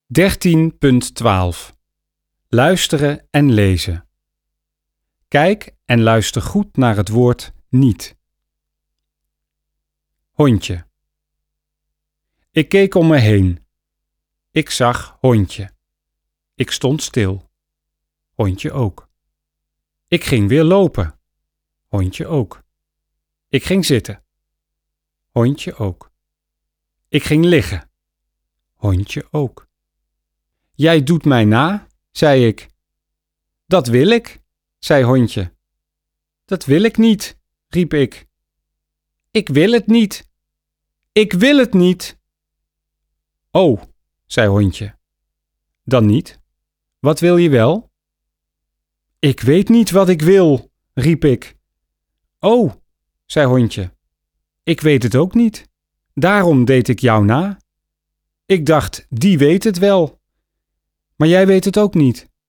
13.12 Luisteren en lezen. Kijk en luister goed naar het woord niet. Hondje. Ik keek om me heen. Ik zag hondje. Ik stond stil. Hondje ook. Ik ging weer lopen. Hondje ook. Ik ging zitten. Hondje ook. Ik ging liggen. Hondje ook. Jij doet mij na, zei ik. Dat wil ik, zei hondje. Dat wil ik niet, riep ik. Ik wil het niet. Ik wil het niet. Oh, zei hondje. Dan niet. Wat wil je wel? Ik weet niet wat ik wil, riep ik. Oh, zei hondje. Ik weet het ook niet. Daarom deed ik jou na. Ik dacht, die weet het wel. Maar jij weet het ook niet.